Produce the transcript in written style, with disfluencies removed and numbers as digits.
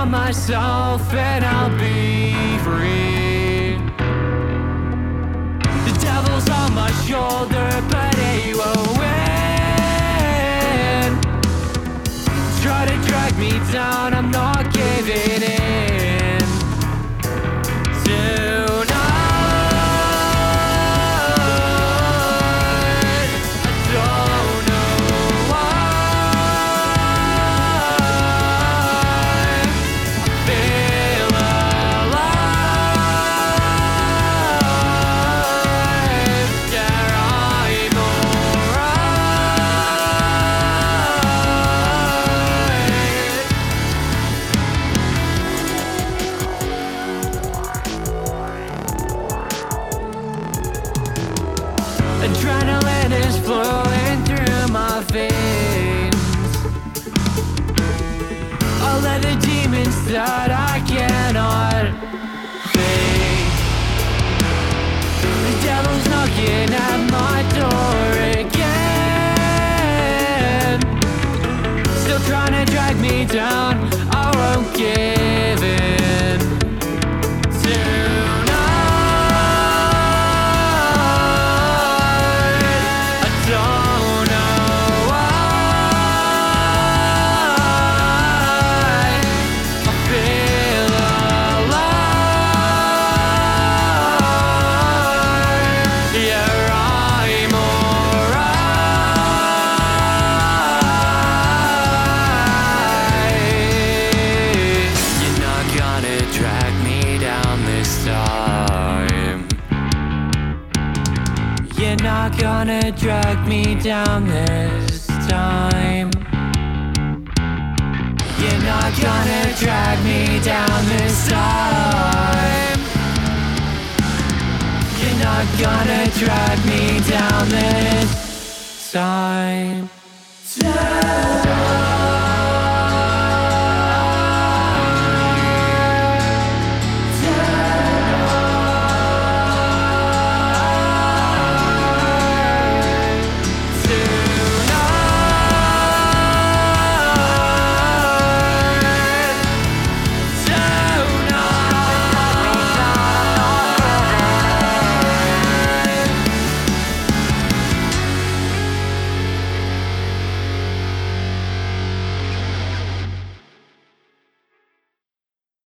myself and I'll be free. The devil's on my shoulder, but he won't win. Try to drag me down, I'm not giving in. Tonight, I don't know why I feel alive. Yeah, I'm alright. Adrenaline is flowing through my veins. All of the demons that I cannot face. The devil's knocking at my door again, still trying to drag me down. I won't give in. Tonight, I don't know why I feel alive. Yeah, I'm alright. You're not gonna drag me down this time. You're not gonna drag me down this time. You're not gonna drag me down this time. You're not gonna drag me down this time.